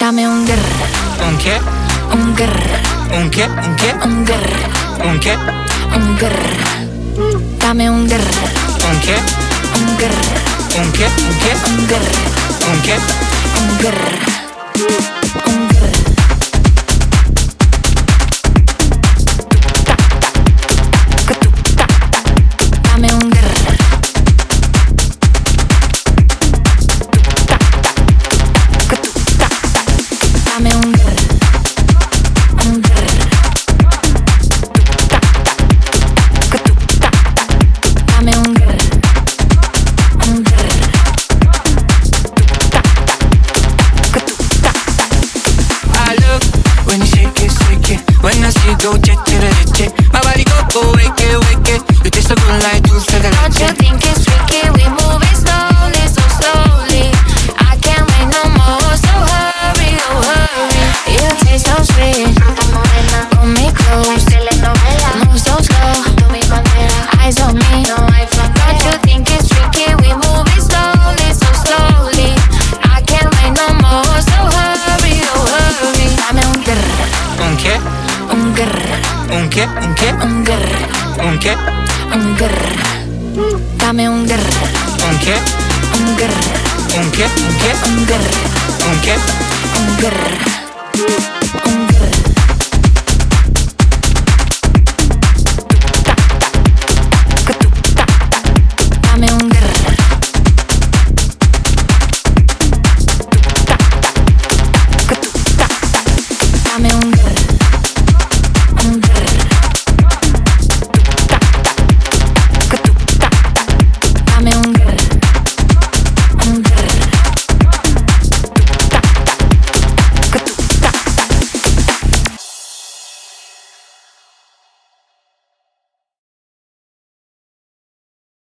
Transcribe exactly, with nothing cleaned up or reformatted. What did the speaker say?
Dame un grr. Un che? Un grr. Un che? Un che? Un grr. Un che? Un grr. Dame un grr. Un che? Un grr. Un che? Un che? Un grr. Un che? Un grr. Un grr. Dame un grr. Dame un grr. Un grr. Dame un grr. Un grr. I love when you shake it, shake it. When I see you go jet to the jet. My body go go wake it, wake it. You taste so good like juice to the Don't you think it's tricky? We move it slowly, so slowly. I can't wait no more, so hurry, oh hurry. You taste so sweet. Pull me close. Move so slow. Eyes on me. Don't you think it's tricky? We move it slowly, so slowly. I can't wait no more, so hurry, oh hurry. Dame un grr. Un che? Un grr. Un che? Un che? Un grr. Un che? Un grr. Dame un grr. Un che? Un grr. Un che? Un che? Un grr. Un che? Un grr. Un